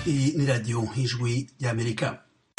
Hii ni Radio Ijwi ya Amerika.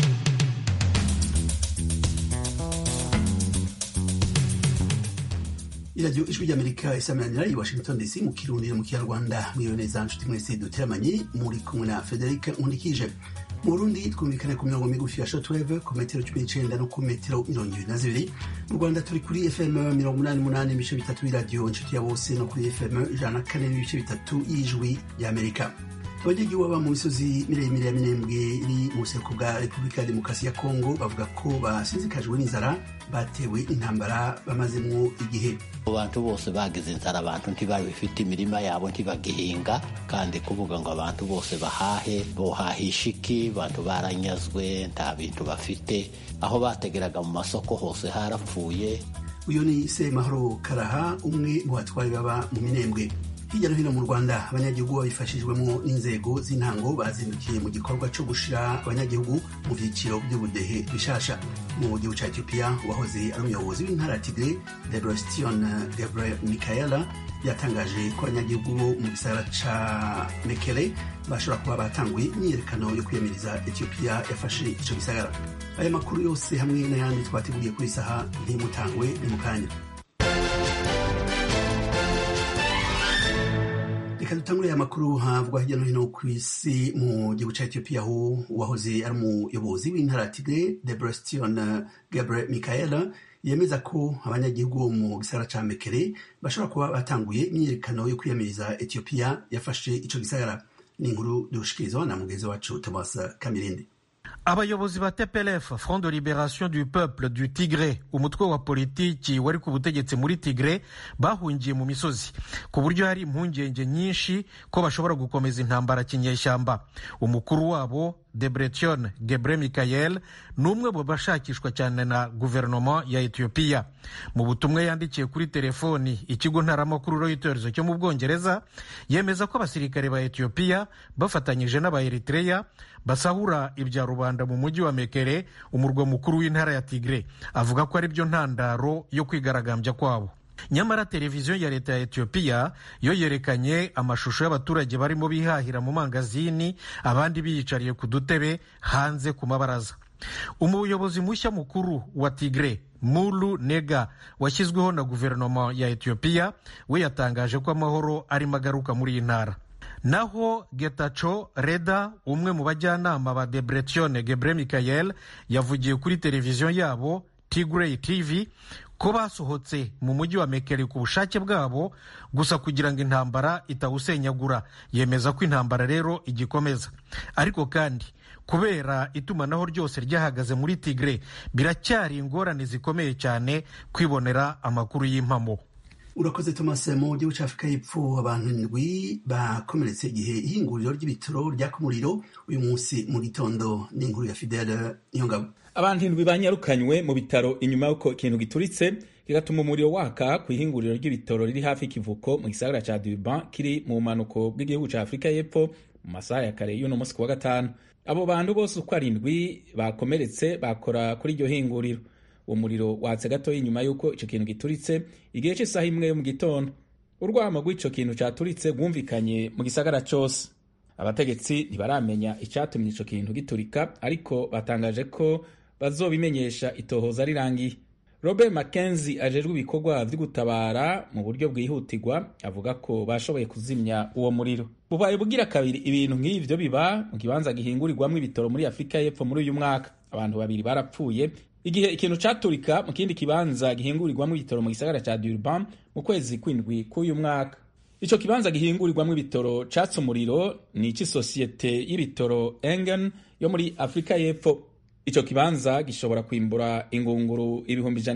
Radio Ijwi ya Amerika isamanira i Washington DC mu Kirundi mu Kinyarwanda. Mwiriwe neza nshuti mwese duteramanye muri kumwe na Frederic Nkundikije. Mu Burundi twumvikana ku mirongo migufi ya shortwave ku metero 19 no ku metero 22. Mu Rwanda turi kuri FM 88 ibice bitatu radio inshuti ya bose no kuri FM 104 ibice bitatu y'Ijwi ya Amerika. Abagigi baba mu misozi miremire ya Minembwe iri mu buseruko bwa Repubulika ya Demokarasi ya Kongo bavuga ko basinzikajwe n'inzara batewe intambara bamazemo igihe. Abantu bose bagize inzara, abantu ntibafite imirima yabo ntibagihinga, kandi kuvuga ngo abantu bose bahahe bohahisha iki, abantu baranyazwe nta bintu bafite, aho bategeraga mu masoko hose harapfuye. Uyu ni Semahoro Karaha, umwe mu batwari baba mu Minembwe. Hirya no hino mu Rwanda abanyagihugu babifashijwemo n'inzego z'intango bazindukiye mu gikorwa cyo gushira abanyagihugu mu byiciro by'ubudehe bishasha. Mu gihugu cya Ethiopia wahoze ari umuyobozi w'intara Tigre, Debretsion Gebremichael, yatangaje ko abanyagihugu bo mu gisagara ca Mekele bashobora kuba batanguye imyiyerekano yo kwiyamiriza Ethiopia yafashe ico gisagara. Aya makuru yose hamwe n'ayandi twateguriye kuri saha ntimutangwe ni mukanya. Reka dutangure aya makuru havugwa hirya no hino ku isi. Mu gihugu cya Ethiopia aho wahoze ari umuyobozi w'intara Tigre, Debretsion Gebremichael, yemeza ko abanyagihugu bo mu gisagara ca Mekele bashobora kuba batanguye imyiyerekano yo kwiyamiriza Ethiopia yafashe ico gisagara. Ni inkuru dushikirizwa na mugenzi wacu Thomas Kamirindi. Abayobozi ba TPLF, Front de Libération du Peuple du Tigre, umutwe wa politiki wari ku butegetsi muri Tigre, bahungiye mu misozi ku buryo hari impungenge nyinshi ko bashobora gukomeza intambara kinyeshyamba. Umukuru wabo Debretsion Gebremichael n'umwe mu bashakishwa cyane na guverinoma ya Ethiopia. Mu butumwa yandikiye kuri telefoni ikigo ntaramakuru Reuters cyo mu Bwongereza, yemeza ko abasirikare ba Ethiopia bafatanyije n'aba Eritrea basahura ibya rubanda mu mujyi wa Mekele, umurwa mukuru w'intara ya Tigre. Avuga ko ari byo ntandaro yo kwigaragambya kwabo. Nyamara televiziyo ya leta ya Ethiopia yo yerekanye amashusho y'abaturage barimo bihahira mu mangazini, abandi biyicariye ku dutebe hanze ku mabaraza. Umuyobozi mushya mukuru wa Tigre, Mulu Nega, washyizweho na guverinoma ya Ethiopia, we yatangaje ko amahoro arimo agaruka muri iyi ntara. Naho Getachew Reda, umwe mu bajyanama ba Debretsion Gebremichael, yavugiye kuri televiziyo yabo Tigray TV ko basohotse mu mujyi wa Mekele ku bushake bwabo gusa kugira ngo intambara itawusenyagura. Yemeza ko intambara rero igikomeza, ariko kandi kubera itumanaho ryose ryahagaze muri Tigre biracyari ingorane zikomeye cyane kwibonera amakuru y'impamo. Urakoze Thomas. Mu gihugu cya Afurika y'Epfo abantu 7 bakomeretse igihe ihinguriro ry'ibitaro ryaka umuriro uyu munsi mu gitondo. Ni inkuru ya Fidel Nyongabo. Abantu 7 banyarukanywe mu bitaro inyuma y'uko ikintu gituritse kigatuma umuriro waka ku ihinguriro ry'ibitaro riri hafi y'ikivuko mu gisagara ca Durban kiri mu manuko bw'igihugu cya Afurika y'Epfo mu masaha ya kare y'uno munsi kuwa gatanu. Abo bantu bose uko 7 bakomeretse bakora kuri iryo hinguriro. Uwo muriro watse gato inyuma y'uko ico kintu gituritse igihe cy'isaha 1 yo mu gitondo. Urwamo rw'ico kintu cyaturitse rwumvikanye mu gisagara cyose. Abategetsi ntibaramenya icyatumye ico kintu giturika, ariko batangaje ko bazobimenyesha itohoza rirangiye. Robert Mackenzie ajejwe ibikorwa vyo gutabara mu buryo bwihutirwa avuga ko bashoboye kuzimya uwo muriro. Bubaye bugira kabiri ibintu nk'ivyo biba mu kibanza gihingurirwamwo ibitoro muri Afurika y'Epfo muri uyu mwaka. Abantu 2 barapfuye igihe ikintu caturika mu kindi kibanza gihingurirwamwo ibitoro mu gisagara ca Durban mu kwezi kw'indwi k'uyu mwaka. Ico kibanza gihingurirwamwo ibitoro catse umuriro ni c'isosiyete y'ibitoro Engen yo muri Afurika y'Epfo. Ico kibanza gishobora kwimbura ingunguru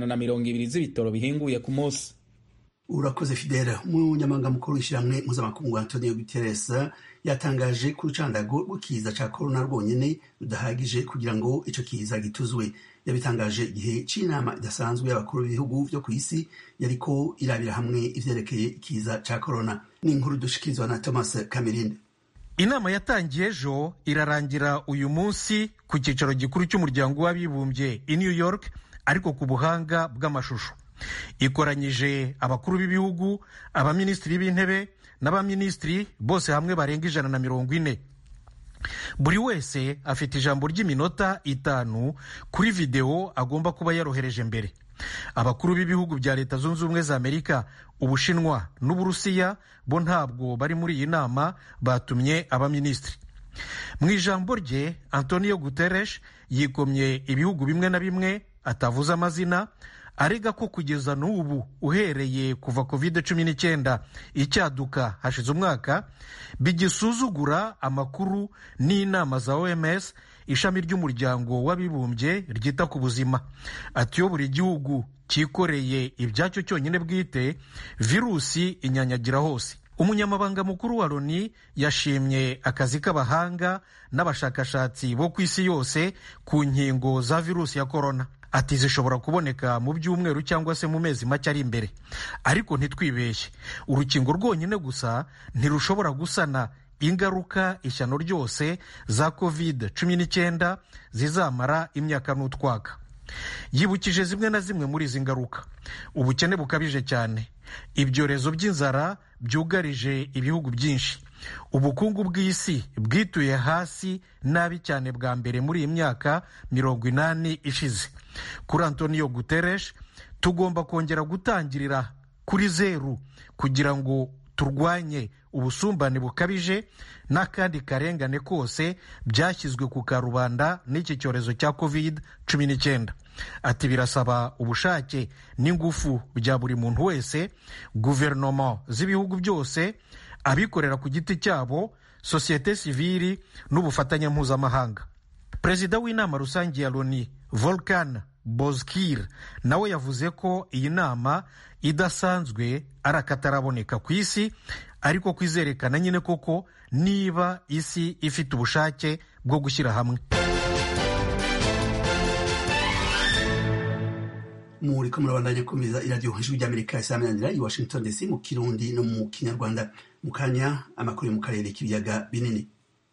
120 z'ibitoro bihinguye ku munsi. Urakoze Fidel. Umunyamabanga mukuru w'ishyirahamwe mpuzamakungu Antonio Guterres yatangaje ko urucandago rw'ikiza ca corona rwonyene rudahagije kugira ngo ico kiza gituzwe. Yabitangaje igihe c'inama idasanzwe y'abakuru b'ibihugu vyo ku isi yariko irabira hamwe ivyerekeye ikiza ca corona. Ni inkuru dushikirizwa na Thomas Kamirinde. Inama yatangiye ejo irarangira uyu munsi ku cyicaro gikuru cy'umuryango w'abibumbye i New York, ariko ku buhanga bw'amashusho. Ikoranyije abakuru b'ibihugu, abaminisitiri b'intebe n'abaminisitiri bose hamwe barenga 140. buri wese afite ijambo ry'iminota 5 kuri videwo agomba kuba yarohereje mbere. Abakuru b'ibihugu bya Leta Zunze Ubumwe za Amerika, Ubushinwa n'Uburusiya bo ntabwo bari muri iyi nama, batumye abaminisitiri. Mu ijambo rye, Antonio Guterres yikomye ibihugu bimwe na bimwe atavuze amazina, arega ko kugeza n'ubu uhereye kuva COVID-19 icyaduka hashize umwaka, bigisuzugura amakuru n'inama za OMS, ishami ry'umuryango w'abibumbye ryita ku buzima. Ati iyo buri gihugu cyikoreye ibyacyo cyonyine bwite, virusi inyanyagira hose. Umunyamabanga mukuru wa Loni yashimye akazi k'abahanga n'abashakashatsi bo ku isi yose ku nkingo za virusi ya korona. Ati zishobora kuboneka mu byumweru cyangwa se mu mezi make ari imbere. Ariko ntitwibeshye, urukingo rwonyine gusa ntirushobora gusana ingaruka ishyano ryose za COVID-19 zizamara imyaka n'utwaka. Yibukije zimwe na zimwe muri izi ngaruka: ubukene bukabije cyane, ibyorezo by'inzara byugarije ibihugu byinshi, ubukungu bw'isi bwituye hasi nabi cyane bwa mbere muri iyi myaka 80 ishize. Kuri Antonio Guterres, tugomba kongera gutangirira kuri zeru kugira ngo turwanye ubusumbane bukabije n'akandi karengane kose byashyizwe ku karubanda n'iki cyorezo cya COVID-19. Ati birasaba ubushake n'ingufu bya buri muntu wese, guverinoma z'ibihugu byose, abikorera ku giti cyabo, sosiyete sivili n'ubufatanye mpuzamahanga. Perezida w'inama rusange ya Loni, Volkan Bozkir, nawe yavuze ko iyi nama idasanzwe ari akataraboneka ku isi, ariko kwizerekana nyine koko niba isi ifite ubushake bwo gushyira hamwe. Muriko murabandanya kumviriza iradiyo Ijwi ry'Amerika isaminanira i Washington DC mu Kirundi no mu Kinyarwanda. Mu kanya amakuru mu karere k'ibiyaga binini.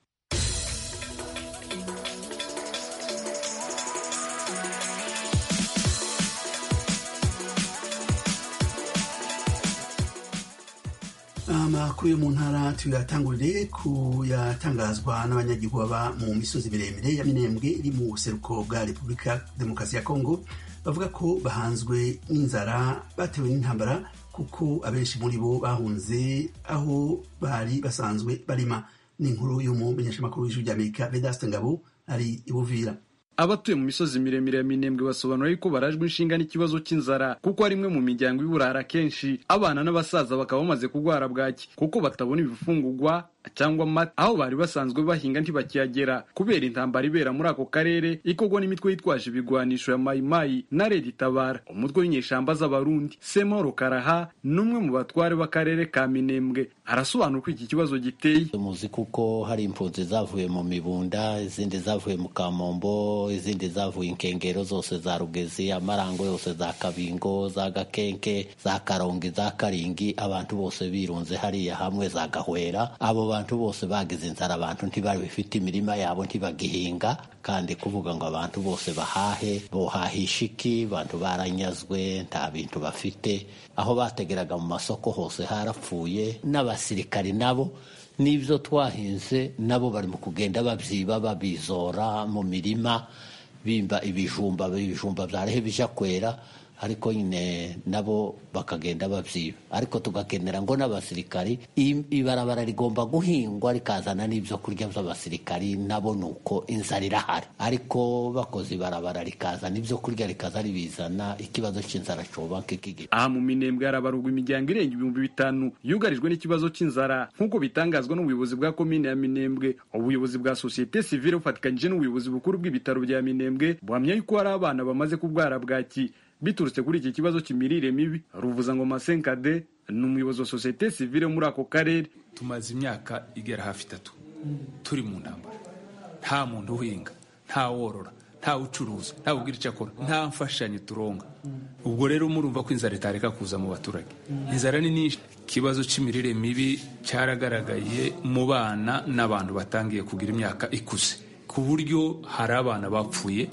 Amakuru yo mu ntara tuyatangurire ku yatangazwa n'abanyagihugu baba mu misozi miremire ya Minembwe iri mu buseruko bwa Repubulika Demokarasi ya Kongo, bavuga ko bahanzwe n'inzara batewe n'intambara, kuko abenshi muri bo bahunze aho bari basanzwe barima. Ni inkuru yo mu menyeshamakuru w'Ijwi ry'Amerika Vedaste Ngabo ari i Buvira. Abatuye mu misozi miremire ya Minembwe basobanura yuko barajwe inshinga n'ikibazo cy'inzara, kuko ari imwe mu miryango y'uburara kenshi abana n'abasaza bakaba bamaze kugwara bwaki, kuko batabona ibifungurwa cyangwa amata aho bari basanzwe bahinga ntibakiyagera kubera intambara ibera muri ako karere ikorwa n'imitwe yitwaje ibigwanisho ya Mayimayi na Red Tabara, umutwe w'inyeshamba z'Abarundi. Semoro Karaha n'umwe mu batware b'akarere ka Minembwe arasobanura uko iki kibazo giteye. Muzi kuko hari impunzi zavuye mu Mibunda, izindi zavuye mu Kamombo, izindi zavuye Inkengero zose za Rugezi, Amarango yose za Kabingo, za Gakenke, za Karongi, za Karingi, abantu bose birunze hariya hamwe za Gahwera. Abo abantu bose bagize inzara, abantu ntibari bifite imirima yabo ntibagihinga, kandi kuvuga ngo abantu bose bahahe bohahisha iki? Abantu baranyazwe, nta bintu bafite, aho bategeraga mu masoko hose harapfuye. N'abasirikari nabo n'ibyo twahinze nabo bari mu kugenda babyiba babizora mu mirima, bimba ibijumba byarehe bija kwera, ariko nyine nabo bakagenda babyiba. Ariko tugakenera ngo n'abasirikari ibarabara rigomba guhingwa rikazana n'ibyo kurya by'abasirikari, nabo nuko inzara irahari, ariko bakoze ibarabara rikazana ibyo kurya rikaza ribizana, ikibazo cy'inzara coba kikige. Aha mu Minembwe harabarurwa imiryango irenga 5,000 yugarijwe n'ikibazo cy'inzara, nk'uko bitangazwa n'ubuyobozi bwa komine ya Minembwe. Ubuyobozi bwa societe civile bufatikanyije n'ubuyobozi bukuru bw'ibitaro bya Minembwe buhamya yuko hari abana bamaze kubwara bwaki biturutse kuri iki kibazo cy'imirire mibi. Ruvuza ngo Masenkade ni umuyobozi wa societe civile muri ako karere. Tumaze imyaka igera hafi 3 turi mu ntambara, nta muntu uhinga, nta worora, nta ucuruza, nta ubwira icyo akora, nta mfashanyo turonga. Ubwo rero murumva ko inzara itareka kuza mu baturage. Inzara ni nyinshi. Ikibazo cy'imirire mibi cyaragaragaye mu bana n'abantu batangiye kugira imyaka ikuze, ku buryo hari abana bapfuye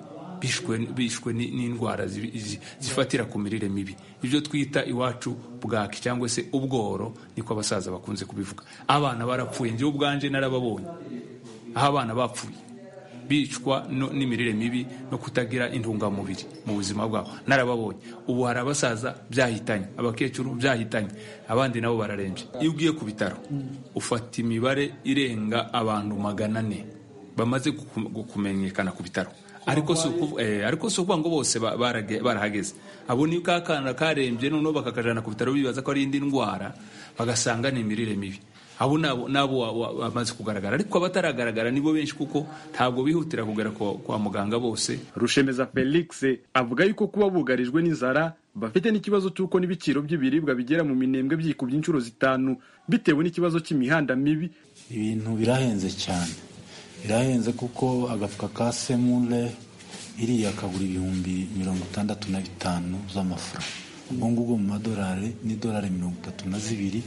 bishwe n'indwara zifatira ku mirire mibi, ibyo twita iwacu bwaki cyangwa se ubworo, niko abasaza bakunze kubivuga. Abana barapfuye, njye ubwanje narababonye. aho abana bapfuye bicwa n'imirire mibi no kutagira intungamubiri mu buzima bwabo narababonye. Ubu hari abasaza byahitanye, abakecuru byahitanye, abandi nabo bararembye. Iyo ugiye ku bitaro ufata imibare irenga abantu 400 bamaze kumenyekana ku bitaro, ariko si ukuvuga ngo bose barahageze. Abo ni kakana karembye noneho bakakajana ku bitaro bibaza ko ari indi ndwara, bagasanga ni imirire mibi. Abo nabo bamaze kugaragara, ariko abataragaragara nibo benshi kuko ntabwo bihutira kugera kwa muganga bose. Rushemeza Felix avuga yuko kuba bugarijwe n'inzara bafite n'ikibazo cy'uko n'ibiciro by'ibiribwa bigera mu minembwe byikubye inshuro 5 bitewe n'ikibazo cy'imihanda mibi. Ibintu birahenze cyane, birahenze kuko agafuka ka semule iriya kagura 65,000 z'amafaranga. Ubwo ngubwo mu madolari ni $32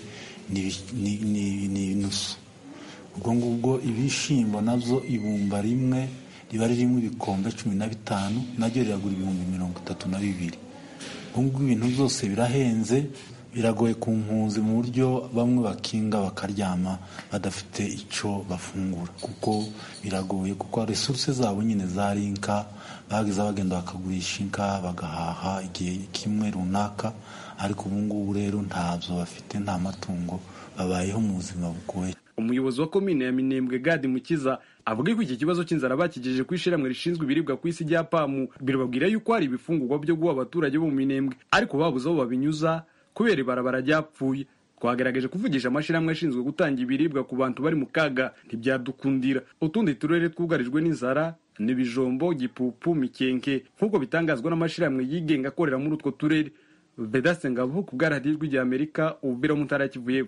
ni nusu. Ubwo ngubwo ibishimbo nabyo ibumba rimwe riba ririmo ibikombe 15 naryo riragura 32,000. Ubwo ngubwo ibintu byose birahenze, biragoye ku mpunzi mu buryo bamwe bakinga bakaryama badafite icyo bafungura, kuko biragoye kuko resources zabo nyine zari inka, bagize bagenda bakagurisha inka bagahaha igihe kimwe runaka, ariko ubu ngubu rero ntabyo bafite, nta matungo, babayeho mu buzima bugoye. Umuyobozi wa komine ya Minembwe Gadi Mukiza avuga ko iki kibazo cy'inzara bakigejeje ku ishiramwe rishinzwe ibiribwa ku isi rya PAM, birababwira yuko hari ibifungurwa byo guha abaturage bo mu Minembwe, ariko babuze aho babinyuza kubera ibarabara ryapfuye. Twagerageje kuvugisha amashiramwe ashinzwe gutanga ibiribwa ku bantu bari mu kaga, ntibyadukundira. Utundi turere twugarijwe n'inzara ni Bijombo, Gipupu, Mikenke nk'uko bitangazwa n'amashiramwe yigenga akorera muri utwo turere. Vedaste Ngabo ku bw'Radiyo rya Amerika, ubira mu ntara kivuye.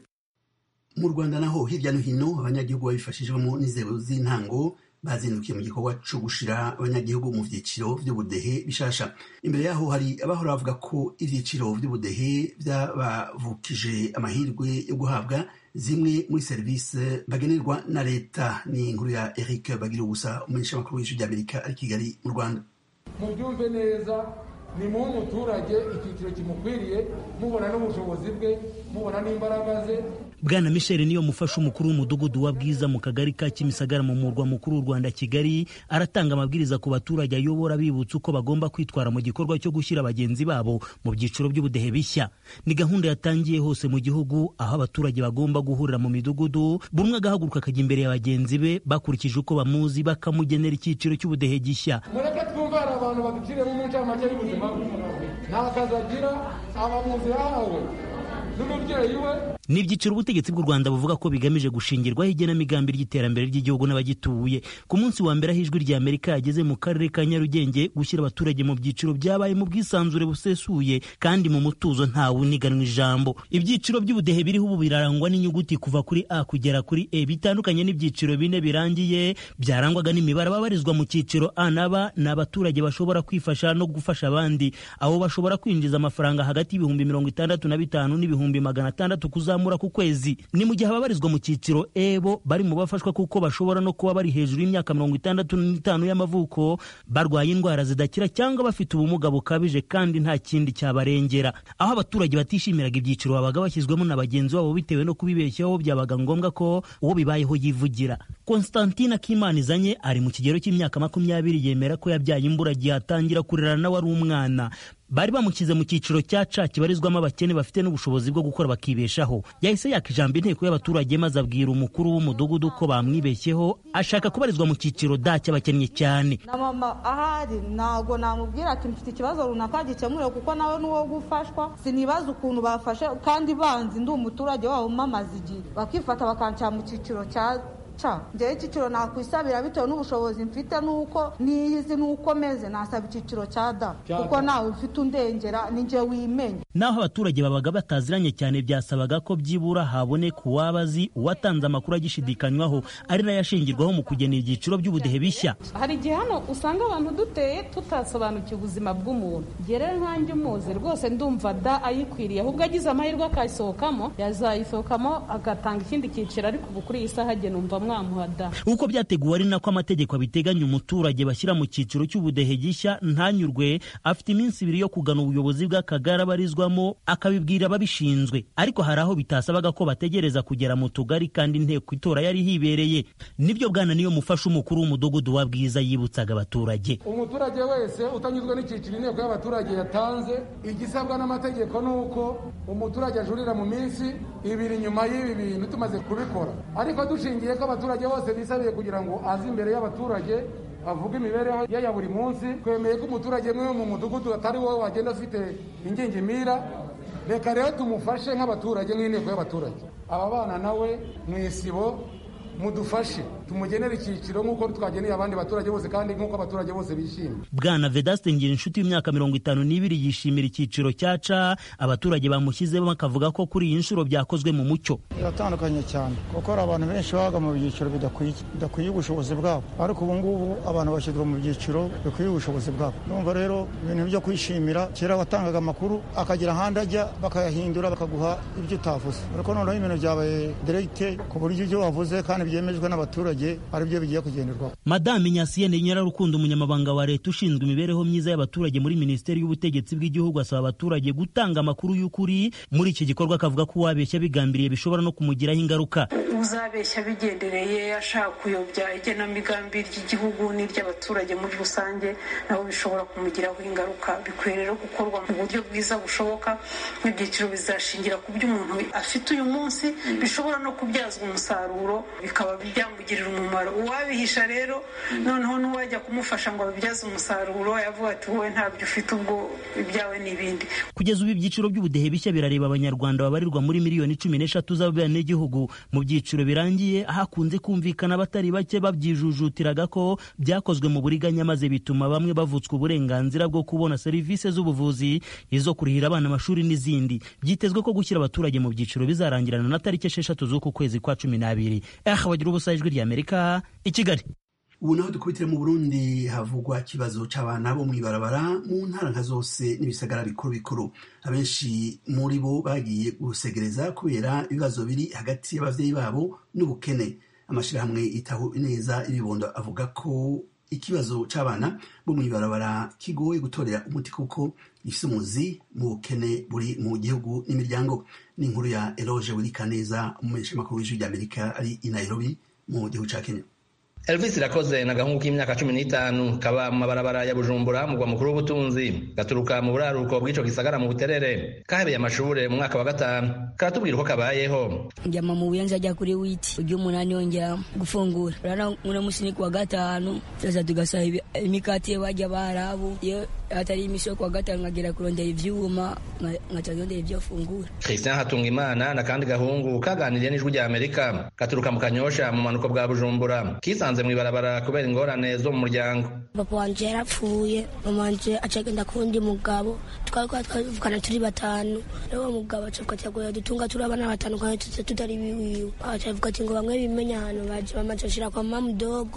Mu Rwanda naho hirya no hino abanyagihugu babifashijwemo n'inzego z'intango bazindukiye mu gikorwa cyo gushira abanyagihugu mu vyiciro vy'ubudehe bishasha. Imbere yaho hari abahora bavuga ko ivyiciro vy'ubudehe byabavukije amahirwe yo guhabwa zimwe muri serivisi bagenerwa na leta. Ni inkuru ya Eric Bagirubusa, umumenyeshamakuru w'Ijwi ry'Amerika ari Kigali mu Rwanda. Mubyumve neza, ni mu muturage icyiciro kimukwiriye, mubona n'ubushobozi bwe, mubona n'imbaraga ze. Bwana Michel niyo mufasha umukuru w'umudugudu wa Bwiza mu kagari ka Kimisagara mu murwa mukuru w'u Rwanda Kigali, aratanga amabwiriza ku baturage ayobora bibutsa uko bagomba kwitwara mu gikorwa cyo gushyira abagenzi babo mu byiciro by'ubudehe bishya. Ni gahunda yatangiye hose mu gihugu, aho abaturage bagomba guhurira mu midugudu, buri umwe agahaguruka akajya imbere ya bagenzi be bakurikije uko bamuzi, bakamugenera icyiciro cy'ubudehe gishya. Mureke twumva hari abantu baduciremo mu ncamake y'ubuzima bwe, nta kazi agira, abamuzi yahawe n'umubyeyi we. Ni ibyiciro ubutegetsi bw'u Rwanda buvuga ko bigamije gushingirwaho igenamigambi ry'iterambere ry'igihugu n'abagituye. Ku munsi wa mbere Ijwi ry'Amerika yageze mu karere ka Nyarugenge gushyira abaturage mu byiciro byabaye mu bwisanzure busesuye kandi mu mutuzo ntawe uniganwa ijambo. Ibyiciro by'ubudehe biriho ubu birarangwa n'inyuguti kuva kuri A kugera kuri E, bitandukanye n'ibyiciro 4 birangiye byarangwaga n'imibare. Ababarizwa mu cyiciro A na B ni abaturage bashobora kwifasha no gufasha abandi, abo bashobora kwinjiza amafaranga hagati y'ibihumbi 65 n'ibihumbi 600 kuzamura ku kwezi. Ni mu gihe ababarizwa mu cyiciro E bo bari mu bafashwa kuko bashobora no kuba bari hejuru y'imyaka 65 y'amavuko, barwaye indwara zidakira cyangwa bafite ubumuga bukabije kandi nta kindi cyabarengera. Aho abaturage batishimiraga ibyiciro babaga bashyizwemo na bagenzi babo bitewe no kubibeshyaho, byabaga ngombwa ko uwo bibayeho yivugira. Constantine Kimanizanye ari mu kigero cy'imyaka 20, yemera ko yabyaye imburagihe atangira kurera nawe ari umwana. Bari bamukize mu cyiciro cya C kibarizwamo abakene bafite n'ubushobozi bwo gukora bakibeshaho. Yahise yaka ijambo inteko y'abaturage maze abwira umukuru w'umudugudu ko bamwibeshyeho, ashaka kubarizwa mu cyiciro D cy'abakennye cyane. Na mama ahari ntago namubwira ati mfite ikibazo runaka gikemure, kuko nawe n'uwo gufashwa. Sinibaza ukuntu bafashe kandi banzi ndi umuturage wabo mama zigiye bakifata bakanca mu cyiciro cya njyewe icyiciro nakwisabira bitewe n'ubushobozi mfite nuko niyizi nuko meze, nasaba icyiciro cya D kuko nawe ufite undengera ninjye wimenye. Naho abaturage babaga bataziranye cyane, byasabaga ko byibura haboneka uwabazi uwatanze amakuru agishidikanywaho, ari nayo ashingirwaho mu kugena ibyiciro by'ubudehe bishya. Hari igihe hano usanga abantu duteye tutasobanukiwe ubuzima bw'umuntu. Gerere nkanjye umuzi rwose ndumva D ayikwiriye, ahubwo agize amahirwe akayisohokamo yazayisohokamo agatanga ikindi cyiciro, ariko ubu kuri iyi saha numva mwamuhada. Uko byateguwe ari nako amategeko abiteganya, umuturage bashyira mu cyiciro cy'ubudehe gishya ntanyurwe afite iminsi 2 yo kugana ubuyobozi bw'akagari abarizwamo akabibwira ababishinzwe, ariko hari aho bitasabaga ko bategereza kugera mu tugari kandi inteko itora yari hibereye. Nibyo bwana niyo mufasha umukuru w'umudugudu wa Bwiza yibutsaga abaturage. Umuturage wese utanyuzwe n'icyiciro inteko y'abaturage yatanze, igisabwa n'amategeko nuko umuturage ajurira mu minsi 2 nyuma y'ibi bintu tumaze kubikora, ariko dushingiye ko abaturage bose bisabiye kugira ngo azi imbere y'abaturage avuga imibereho ya buri munsi, twemeye ko umuturage mwe mu mudugudu atari wowe wagenda afite ingingimira. Reka rero tumufashe nk'abaturage nk'inteko y'abaturage. Aba bana nawe mwisibo mudufashe tumugenera icyiciro nk'uko twageneye abandi baturage bose kandi nk'uko abaturage bose bishimye. Bwana Vedaste Ngirinshuti w'imyaka 52 yishimira icyiciro cyaca abaturage bamushyizemo, bakavuga ko kuri iyi nshuro byakozwe mu mucyo. Biratandukanye cyane kuko hari abantu benshi baga mu byiciro bidakwiye ubushobozi bwabo, ariko ubu ngubu abantu bashyirwa mu byiciro bikwiye ubushobozi bwabo. Numva rero ibintu byo kwishimira, kera watangaga amakuru akagira ahandi ajya bakayahindura bakaguha ibyo utavuze, ariko noneho ibintu byabaye direct ku buryo ibyo wavuze kandi byemejwe n'abaturage ari byo bigiye kugenderwaho. Madame Nyasiyene Nyirarukundo, umunyamabanga wa leta ushinzwe imibereho myiza y'abaturage muri Minisiteri y'Ubutegetsi bw'Igihugu, asaba abaturage gutanga amakuru y'ukuri muri iki gikorwa, akavuga ko uwabeshya bigambiriye bishobora no kumugiraho ingaruka. Uzabeshya bigendereye ashaka kuyobya igenamigambi ry'igihugu n'iry'abaturage muri rusange, nabo bishobora kumugiraho ingaruka. Bikwiye rero gukorwa mu buryo bwiza bushoboka. Ibyiciro bizashingira ku byo umuntu afite uyu munsi, bishobora no kubyazwa umusaruro bikaba byamugirira umumaro. Uwabihisha rero noneho n'uwajya kumufasha ngo abibyaze umusaruro yavuga ati wowe ntabyo ufite, ubwo ibyawe n'ibindi. Kugeza ubu ibyiciro by'ubudehe bishya birareba abanyarwanda babarirwa muri miliyoni 13 z'abenegihugu. Mu byiciro birangiye hakunze kumvikana abatari bake babyijujutiraga ko byakozwe mu buriganya, maze bituma bamwe bavutswa uburenganzira bwo kubona serivisi z'ubuvuzi, izo kurihira abana amashuri n'izindi. Byitezwe ko gushyira abaturage mu byiciro bizarangirana na tariki 6 z'uku kwezi kwa 12. Bagira ubusa, Ijwi ry'Amerika i Kigali. Ubu naho dukubitire mu Burundi havugwa ikibazo c'abana bo mw'ibarabara mu ntara nka zose n'ibisagara bikuru. Abenshi muri bo bagiye gusegereza kubera ibibazo biri hagati y'abavyeyi babo n'ubukene. Amashirahamwe itaho neza ibibondo avuga ko ikibazo c'abana bo mw'ibarabara kigoye gutorera umuti kuko gifise umuzi mu bukene buri mu gihugu n'imiryango. Ni inkuru ya Eloge Wilikaneza, umumenyeshamakuru w'Ijwi ry'Amerika ari i Nairobi mu gihugu ca Kenya. Elvis Irakoze na gahungu k'imyaka 15 kaba mu mabarabara ya Bujumbura mu mukuru w'ubutunzi, gaturuka mu buraruko bw'ico gisagara mu Buterere, kahebeye amashure mu mwaka wa 5. Karatubwira uko kabayeho. Njama mu buyanza ajya kuri witi ujye umunani yongera gufungura rana una musini kwa 5 sasa tugasaba imikati wajya barabu yo atari imisoko kwa 5 ngagera kurondera ivyuma ngacagondera ibyo fungura. Christian Hatungimana na kandi gahungu kaganiriye n'Ijwi ry'Amerika, katuruka mu Kanyosha mu manuko bwa Bujumbura, kisanze mw'ibarabara kubera ingorane zo mu muryango. Papa wanje yarapfuye, mama wanje acagenda kundi mugabo, twavukana turi 5. Rero mugabo acakatyagoya dutunga turi abana 5 kandi tutari biwiwe. Acavuga ati ngo bamwe bimenya hano baje bamacashira kwa mama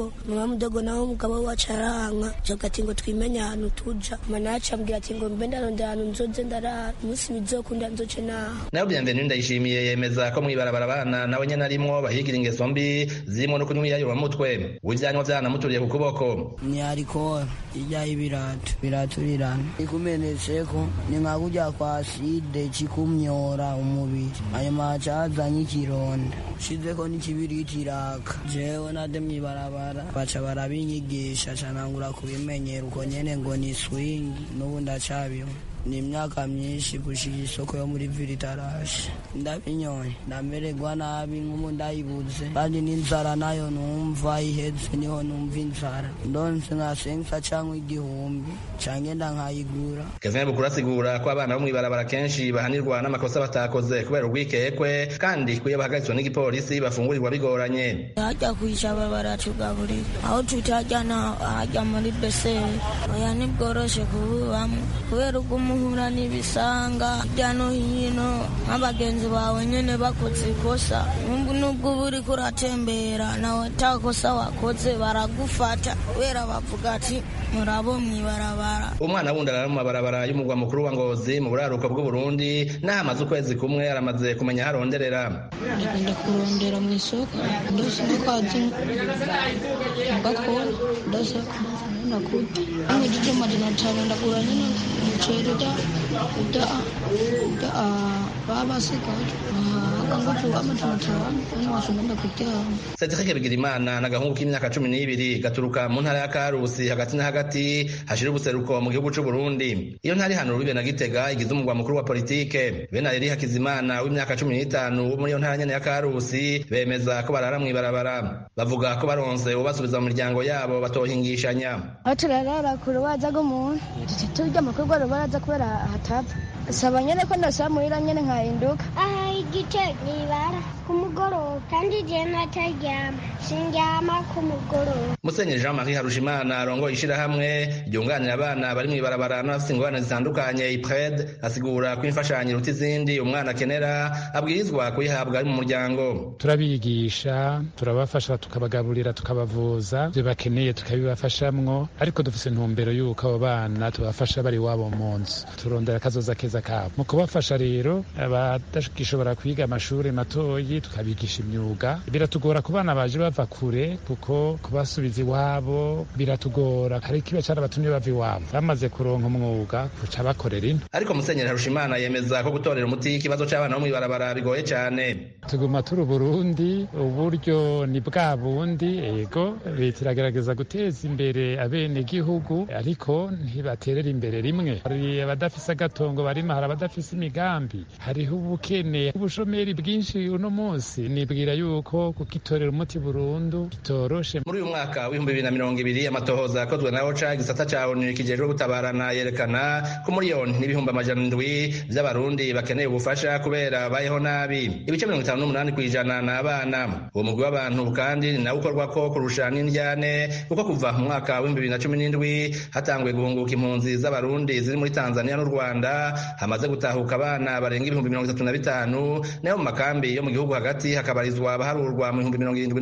mudogo naho mugabo wacaranka, acagati ngo twimenya hano tuja. Mana acambwira ati ngo mbenda ronde hano nzoze ndara musi bizokunda nzoce naho. Nayo Bienvenue Ndayishimiye yemeza ko mw'ibarabara abana nawe nyene arimwo bahigira ingeso mbi zirimo no kunywa yayo mutwe. Uvyanywa vyanamuturiye ku kuboko. Ni ariko ijya ibiratu rirana ikumenetseko ni nka kujya kwa acide kikumyora umubiri, ayo macazanye ikironda shizeko n'ikibiritiraka. Jewe nade mw'ibarabara baca barabinyigisha canangura kubimenyera uko nyene ngo ni swing n'ubu ndacabiho. Ni imyaka myinshi gushika isoko yo muri Viritarashe ndabinyoye ndamererwa nabi nk'umu ndayibuze kandi n'inzara nayo numva iheze, niho numva inzara ndonse nka 5 cyangwa 1000 canke ndankayigura. Kevin Bukurasigura ko abana bo mw'ibarabara kenshi bahanirwa n'amakosa batakoze kubera urwikekwe kandi kuye bahagaritswe n'igipolisi bafungurirwa bigoranye. Hajya kwisha baracugaburira aho tutajyana hajya muri beseri oya nibworoshe kubamo kubera muhura n'ibisanga hirya no hino nk'abagenzi bawe nyene bakoze ikosa nubwo uba uriko uratembera nawe atakosa wakoze baragufata kubera bavuga ati murabo mw'ibarabara. Umwana wundi arara mu mabarabara y'umugwa mukuru wa Ngozi mu buraruko bw'Uburundi naho amaze ukwezi kumwe aramaze kumenya aho aronderera. Ndagenda kurondera mu isoko ndose n'akazi mugakora ndose nakuta amajije majana 5 ndagura nyine umuceri da babasigaje akangufu amajana 5 n'abashobora kujyana. Cedric Bigirimana n'agahungu k'imyaka 12 gaturuka mu ntara ya Karusi hagati na hagati hashira ubuseruko mu gihugu c'u Burundi. Iyo ntari hano rubibe na Gitega igize umugwa mukuru wa politike. Benareri Hakizimana w'imyaka 15 wo muri iyo ntara nyene ya Karusi bemeza ko barara mw'ibarabara. Bavuga ko baronse ubasubiza mu miryango yabo batohingishanya. Aturarara kurubaza gumuntu turya amakorwa baraza kubera hatapfa. Saba nyene ko ndasamurira nyene nkahinduka. Igite nibara kumugoro kandi je nataryama sindyama kumugoro. Musenyeri Jean-Marie Harushimana arongoye ishirahamwe ryunganira abana bari mw'ibarabara n'abafite ingorane zitandukanye IPRED asigura ko imfashanyo iruta izindi umwana akenera abwirizwa kuyihabwa ari mu muryango. Turabigisha turabafasha tukabagaburira tukabavuza ibyo bakeneye tukabibafashamwo ariko dufise intumbero y'uko abo bana tubafasha bari wabo mu nzu turondera akazoza keza kabo mu kubafasha rero abadashobora kwiga amashuri matoyi tukabigisha imyuga biratugora ku bana baje bava kure kuko kubasubiza iwabo biratugora hari kiba cyara batumye bava iwabo bamaze kuronka umwuga kuca bakorera ino. Ariko Musenyeri Harushimana yemeza ko gutorera umuti ikibazo c'abana bo mw'ibarabara bigoye cyane. Tuguma turi Burundi uburyo ni bwa bundi ego leta iragerageza guteza imbere abene gihugu ariko ntibaterera imbere rimwe. Hari abadafise agatongo barimo hari abadafise imigambi hariho ubukene ubushomeri bwinshi uno munsi nibwira yuko kukitorera umuti burundu kitoroshe. Muri uyu mwaka w'ibihumbi 2020 amatohoza yakozwe na OCHA igisata ca ONU kijejwe gutabarana yerekana ko miliyoni n'ibihumbi 700 by'abarundi bakeneye ubufasha kubera bayeho nabi. Ibice 58% n'abana. Uwo mugwi w'abantu kandi ni nawo ukorwa ko kurusha n'indyane kuko kuva mu mwaka w'ibihumbi 2017 hatangwe guhunguka impunzi z'abarundi ziri muri Tanzania n'u Rwanda hamaze gutahuka abana barenga ibihumbi 35 nayo mu makambi yo mu gihugu hagati hakabarizwa abaharurwa mu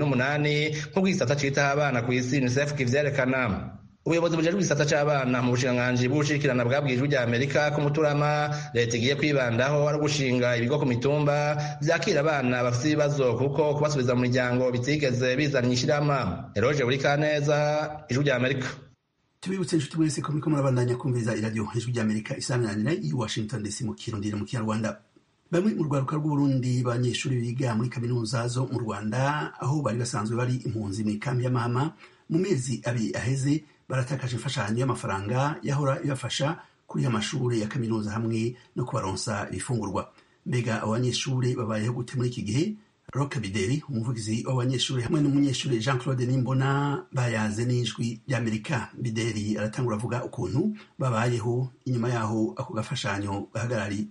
78 nk'uko igisata citaho abana ku isi UNICEF kivyerekana. Ubuyobozi bujejwe igisata c'abana mu bushikiranganji bw'ubushikirana bwabwirijwe rya Amerika ko muturama leta igiye kwibandaho ari gushinga ibigo ku mitumba vyakira abana bafite ibibazo kuko kubasubiza mu miryango bitigeze bizana ishirama. Eroje buri kaneza ijwi rya Amerika. Tubibutse inshuti mwese ko muriko murabandanya kumviriza iradiyo ijwi rya Amerika isaminanira i Washington DC mu Kirundi mu Kinyarwanda. Bamwe mu rwaruka rw'Uburundi banyeshuri biga muri kaminuza zo mu Rwanda aho bari basanzwe bari impunzi mu kambi ya Mahama mu mezi abiri aheze baratakaje imfashanyo y'amafaranga yahora ibafasha kuri amashuri ya kaminuza hamwe no kubaronsa ibifungurwa. Mbega abanyeshuri babayeho gute muri iki gihe? Roque Bideri umuvugizi w'abanyeshuri hamwe n'umunyeshuri Jean Claude Nimbona bayaze n'ijwi ry'Amerika. Bideri aratangura avuga ukuntu babayeho inyuma yaho ako gafashanyo gahagarari.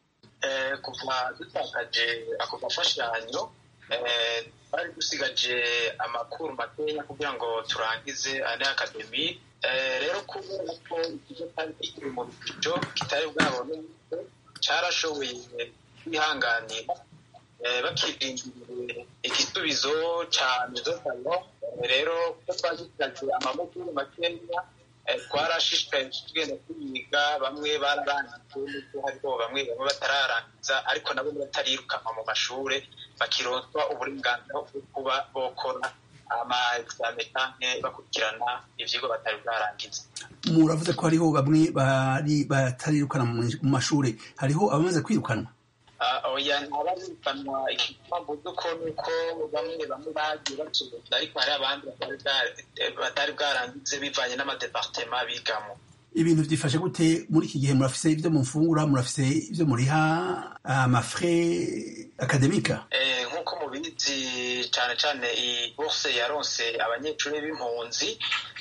Kuva dutakaje ako gafashanyo bari dusigaje amakuru makenya kugira ngo turangize ane akademi rero kubera ko ikigo cyari kiri mu bico kitari bwabone carashoboye kwihanganira bakirindiriye igisubizo ca mezotano rero ko twagitaje amakuru makenya twarashishikaye tugenda kwiga bamwe bararangije n'ubwo hariho bamwe batararangiza ariko nabo batarirukanwa mu mashure bakironswa uburenganzira bwo kuba bokora ama-examen canke bakurikirana ivyigwa batari bwarangiza. Muravuze ko hariho bamwe batarirukana mu mashure, hariho abamaze kwirukanwa? Oya ntabarirukanwa impamvu duko nuko bamwe bagiye bacuruza ariko hari abandi batari bwarangize bivanye n'amadepartement bigamo. Ibintu vyifashe gute muri iki gihe? Murafise ivyo mufungura, murafise ivyo muriha amafrais akademika? Nkuko mubizi cane cane i bourse yaronse abanyeshuri b'impunzi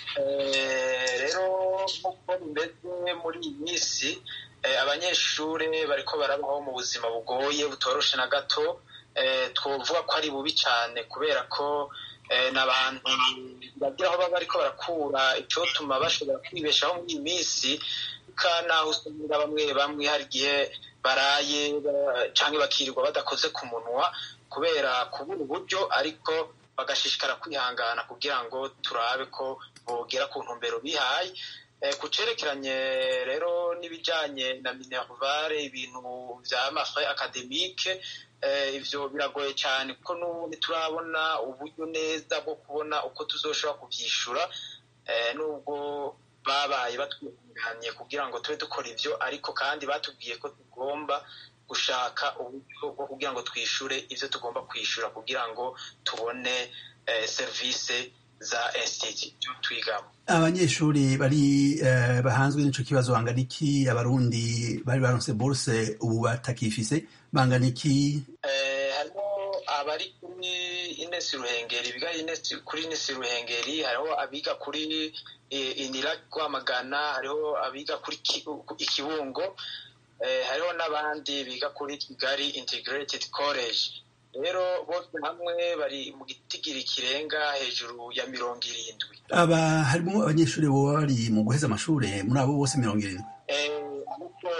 rero nkuko bimeze muri iyi minsi abanyeshuri bariko barabaho mu buzima bugoye butoroshe na gato twovuga ko ari bubi cane kubera ko n'abantu bagira aho baba bariko barakura icotuma bashobora kwibeshaho muri iyi minsi gushika naho usanga bamwe hari igihe baraye canke bakirirwa badakoze ku munwa kubera kubura uburyo, ariko bagashishikara kwihangana kugira ngo turabe ko bogera ku ntumbero bihaye. Ku cerekeranye rero n'ibijanye na minervare, ibintu vya mafrais academique, ivyo biragoye cyane kuko n'ubu ntiturabona uburyo neza bwo kubona uko tuzoshobora kuvyishura, nubwo babaye batwihanganye kugira ngo tube dukora ivyo, ariko kandi batubwiye ko tugomba gushaka uburyo bwo kugira ngo twishure ivyo tugomba kwishura kugira ngo tubone service za institute twigamo. Abanyeshuri bari bahanzwe n'ico kibazo bangana iki? Abarundi bari baronse bourse ubu batakifise bangana iki? Harimo abari kuri Ines Ruhengeri, biga kuri Ines Ruhengeri, hariho abiga kuri Inira Rwamagana, hariho abiga kuri Ikibungo, hariho n'abandi biga kuri Kigali Integrated College. Rero bose hamwe bari mu gitigiri kirenga hejuru ya 70. Harimo abanyeshuri bo bari mu guheza amashure muri abo bose 70? Ariko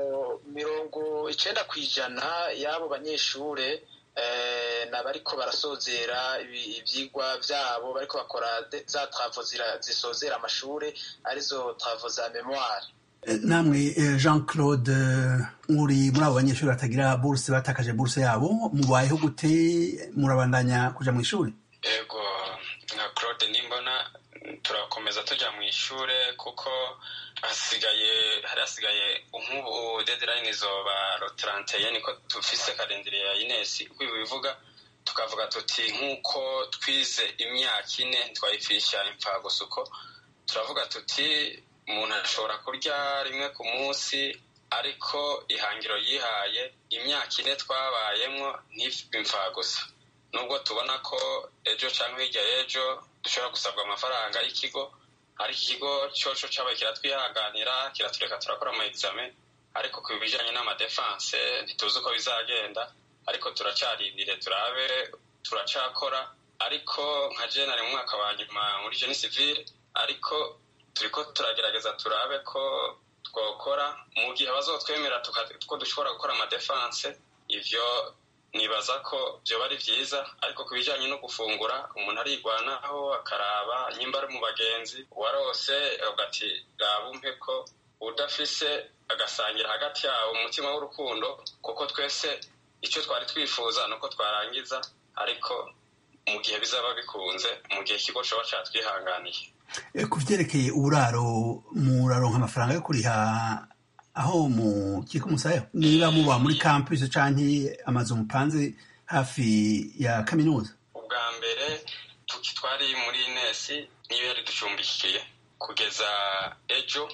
90% y'abo banyeshure nabariko barasozera ivyigwa vyabo, bariko bakora za travaux zisozera amashure, arizo travaux za memoire. Namwe Jean-Claude, muri abo banyeshuri batagira bourse, batakaje bourse yabo, mubayeho gute? Murabandanya kuja mw'ishuri? Ego, nka Claude Nimbona turakomeza tuja mw'ishure kuko hasigaye nk'ubu deadline izoba le 31, niko tufise calendrier ya Ines uko bivuga, tukavuga tuti nk'uko twize imyaka 4 twayifisha impfagusa, uko turavuga tuti umuntu ashobora kurya rimwe ku munsi, ariko ihangiro yihaye imyaka 4 twabayemwo ntimpfagusa. Nubwo tubona ko ejo canke hirya y'ejo dushobora gusabwa amafaranga y'ikigo, ariko ikigo coco cabaye kiratwihanganira, kiratureka turakora ama examen, ariko ku bijanye n'amadefense ntituzi uko bizagenda, ariko turacarindire turabe, turacakora. Ariko nka je nari mu mwaka wa nyuma muri Génie Civil, ariko turiko turagerageza turabe ko twokora mu gihe bazotwemera ko dushobora gukora amadefense. Ivyo nibaza ko vyoba ari vyiza, ariko ku bijanye no gufungura umuntu arigwanaho akaraba nyimba ari mu bagenzi, warose ugati gabumpe ko udafise agasangira hagati yawo umutima w'urukundo, kuko twese ico twari twifuza nuko twarangiza, ariko mu gihe bizaba bikunze, mu gihe ikigo coba catwihanganiye. Ku vyerekeye uburaro, muraronka amafaranga yo kuriha aho mu kigo musayo? Niba muba muri campus canke amazu mupanze hafi ya kaminuza? Ubwa mbere twari muri Ines niyo yari ducumbikiye kugeza ejo,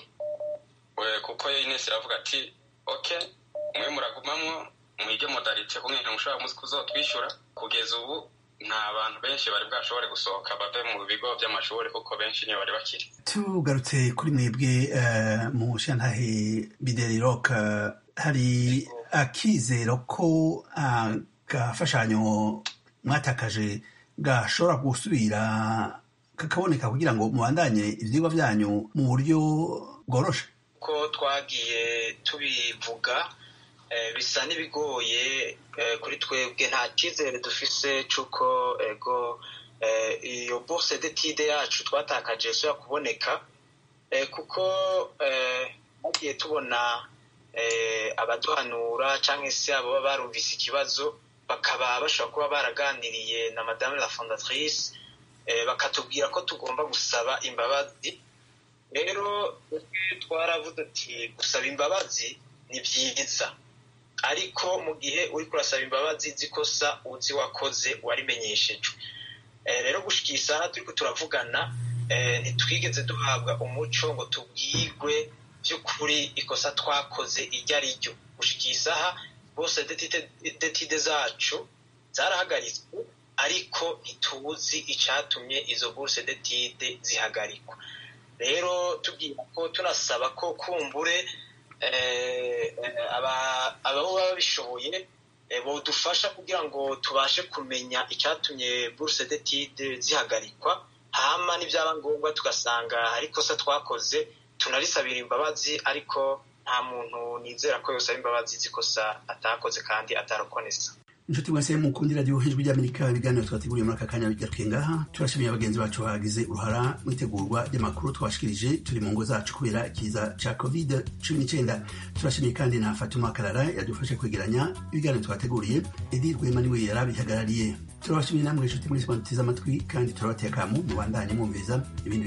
kuko Ines iravuga ati okay, mwe muragumamwo mwige modalite kugira mushobora kuzotwishura. Kugeza ubu nta bantu benshi bari bwashobore gusohoka bave mu bigo by'amashuri, kuko benshi niyo bari bakiri. Tugarutse kuri mwebwe mu shantahe Bideri Rock, hari akizero ko agafashanyo mwatakaje gashobora gusubira kakaboneka kugira ngo mubandanye ivyigwa vyanyu mu buryo bworoshe? Ko twagiye tubivuga bisa n'ibigoye kuri twebwe, nta cyizere dufise c'uko ego iyo bourse d'étude yacu twatakaje ishobora kuboneka, kuko bagiye tubona abaduhanura canke se abo baba barumvise ikibazo bakaba bashobora kuba baraganiriye na madame la fondatrice, bakatubwira ko tugomba gusaba imbabazi. Rero twaravuze ati gusaba imbabazi ni vyiza, ariko mu gihe uri kurasaba imbabazi zikosa uzi wakoze warimenyeshejwe. Rero gushika isaha turiko turavugana ntitwigeze duhabwa umuco ngo tubwirwe vy'ukuri ikosa twakoze iryo ari ryo. Gushika isaha bose d'étude zacu zarahagaritswe, ariko ntituzi icatumye izo bourse d'étude zihagarikwa. Rero tubwira ko tunasaba ko kumbure ababo baba bishoboye bodufasha kugira ngo tubashe kumenya icatumye bourse d'étude zihagarikwa, hama n'ivyaba ngombwa tugasanga hari ikosa twakoze tunarisabira imbabazi ariko nta muntu nizera ko yosaba imbabazi zikosa atakoze kandi atarokonesa. inshuti mwese mukundira radiyo ijwi ry'Amerika ibiganiro twateguriye muri aka kanya bigatwe ngaha turashimiye abagenzi bacu bagize uruhara mu itegurwa ry'amakuru twashikirije turi mu ngo zacu kubera ikiza ca COVID-19. turashimiye kandi na Fatuma Karara yadufashe kwegeranya ibiganiro twateguriye. Edi Rwema niwe yarabihagarariye. turabashimiye namwe inshuti muri sponsor z'amatwi kandi turabateka mu bandanye mwumviza ibindi